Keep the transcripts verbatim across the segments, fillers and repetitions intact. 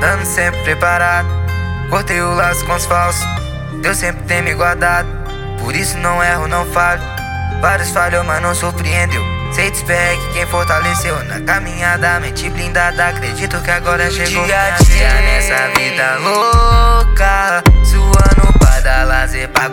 andando sempre preparado. Cortei o laço com os falsos, Deus sempre tem me guardado. Por isso não erro, não falho. Vários falhou, mas não surpreendeu. Sei despegue quem fortaleceu na caminhada, mente blindada. Acredito que agora chegou dia a dia nessa vida louca, suando pra dar lazer pra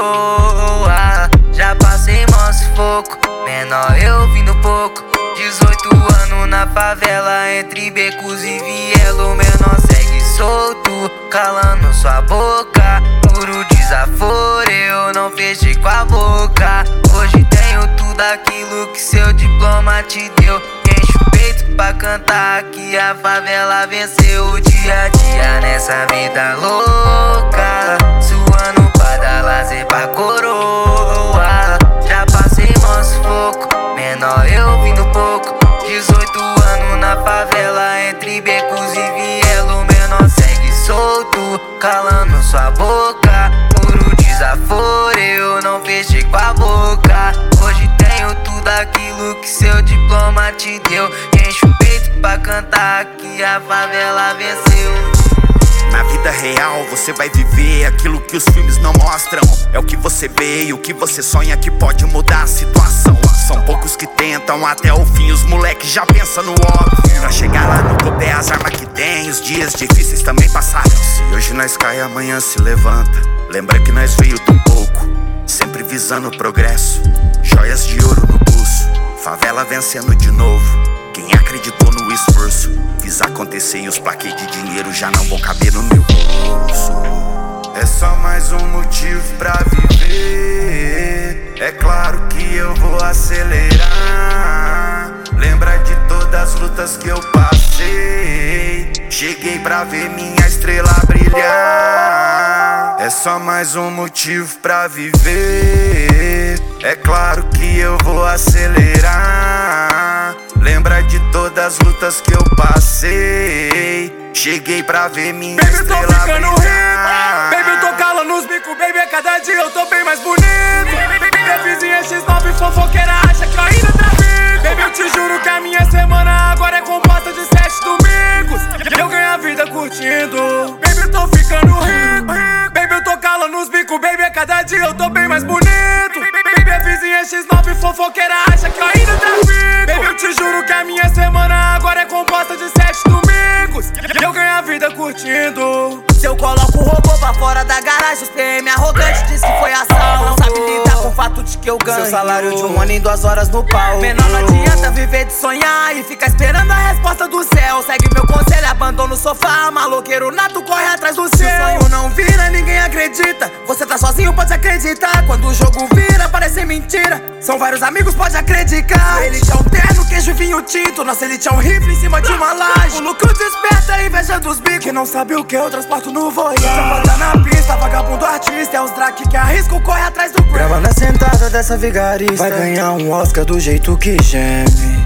coroa. Já passei mó sufoco, menor eu vindo pouco. Dezoito anos na favela, entre becos e vielo. Menor segue solto, calando sua boca. Puro desaforo, eu não fechei com a boca. Hoje tenho tudo aquilo que seu diploma te deu. Enche o peito pra cantar que a favela venceu. Dia a dia nessa vida louca, suando pra dar lazer pra coroa. Já passei mó sufoco, menor eu vindo pouco. Dezoito anos na favela, entre becos e vielo. Menor segue solto, calando sua boca. Puro desaforo, eu não fechei com a boca. Hoje tenho tudo aquilo que seu diploma te deu. Enche o peito pra cantar que a favela venceu. Na vida real você vai viver aquilo que os filmes não mostram. É o que você vê e o que você sonha que pode mudar a situação. São poucos que tentam até o fim, os moleques já pensam no óbvio. Pra chegar lá no topo é as armas que tem, os dias difíceis também passaram. Se hoje nós cai, amanhã se levanta. Lembra que nós veio do pouco, sempre visando o progresso. Joias de ouro no pulso, favela vencendo de novo. Quem acreditou no esforço, fiz acontecer e os plaquês de dinheiro já não vão caber no meu bolso. É só mais um motivo pra viver. É claro que eu vou acelerar. Lembra de todas as lutas que eu passei. Cheguei pra ver minha estrela brilhar. É só mais um motivo pra viver. É claro que eu vou acelerar. Lembra de todas as lutas que eu passei. Cheguei pra ver minha baby, estrela tô ficando brilhar. rico, baby, eu tô calando os bicos, baby, a cada dia eu tô bem mais bonito. Minha vizinha X nove fofoqueira acha que eu ainda trafico. Baby, eu te juro que a minha semana agora é composta de sete domingos. Eu ganho a vida curtindo, baby, eu tô ficando rico. Baby, eu tô calando os bicos, baby, a cada dia eu tô bem mais bonito. Baby, a vizinha X nove fofoqueira acha que eu ainda trafico. Baby, eu te juro que a minha semana agora é composta de sete domingos. Eu ganho a vida curtindo. Se eu coloco o robô pra fora da garagem, os P M arrogantes diz que foi ação. Não sabe lidar com o fato de que eu ganho seu salário de um ano em duas horas no pau. Menor, não adianta viver de sonhar e ficar esperando a resposta do céu. Segue meu conselho, abandona o sofá. Maloqueiro nato, corre atrás do seu. Se o sonho não vira, ninguém acredita. Você tá sozinho, pode acreditar. Quando o jogo vira, parece mentira. São vários amigos, pode acreditar. Elite é um terno, queijo e vinho tinto. Nossa elite é um rifle em cima de uma laje. O lucro desperta a inveja dos bicos. Que não sabe o que eu transporto no voyage. Trabalha na pista, vagabundo artista. É os drag que arriscam, corre atrás do prêmio. Grava na sentada dessa vigarista, vai ganhar um Oscar do jeito que geme.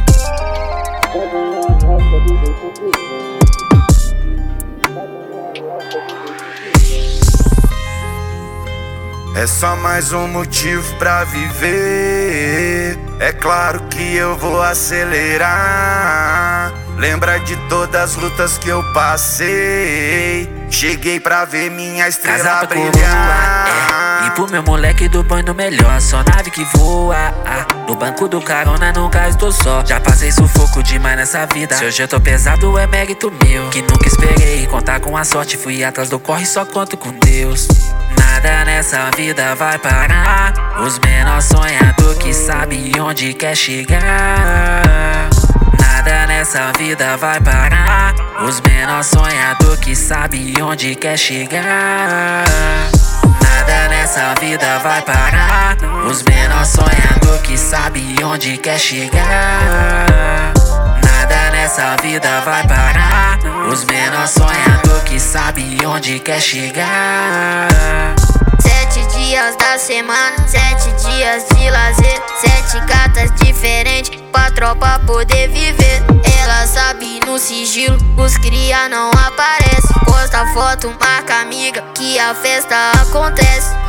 É só mais um motivo pra viver. É claro que eu vou acelerar. Lembra de todas as lutas que eu passei. Cheguei pra ver minha estrela brilhar. É. E pro meu moleque do banho melhor, só nave que voa. Ah, no banco do carona nunca estou só. Já passei sufoco demais nessa vida. Se hoje eu tô pesado é mérito meu. Que nunca esperei contar com a sorte. Fui atrás do corre, só conto com Deus. Nada nessa vida vai parar. Os menores sonhador que sabe onde quer chegar. Nada nessa vida vai parar. Os menores sonhador que sabe onde quer chegar. Nada nessa vida vai parar. Os menores sonhador que sabe onde quer chegar. Nada nessa vida vai parar. Os menores sonhador que sabe onde quer chegar. Sete dias da semana, sete dias de lazer. Sete gatas diferentes pra tropa poder viver. Ela sabe no sigilo, os cria não aparece. Posta foto, marca amiga, que a festa acontece.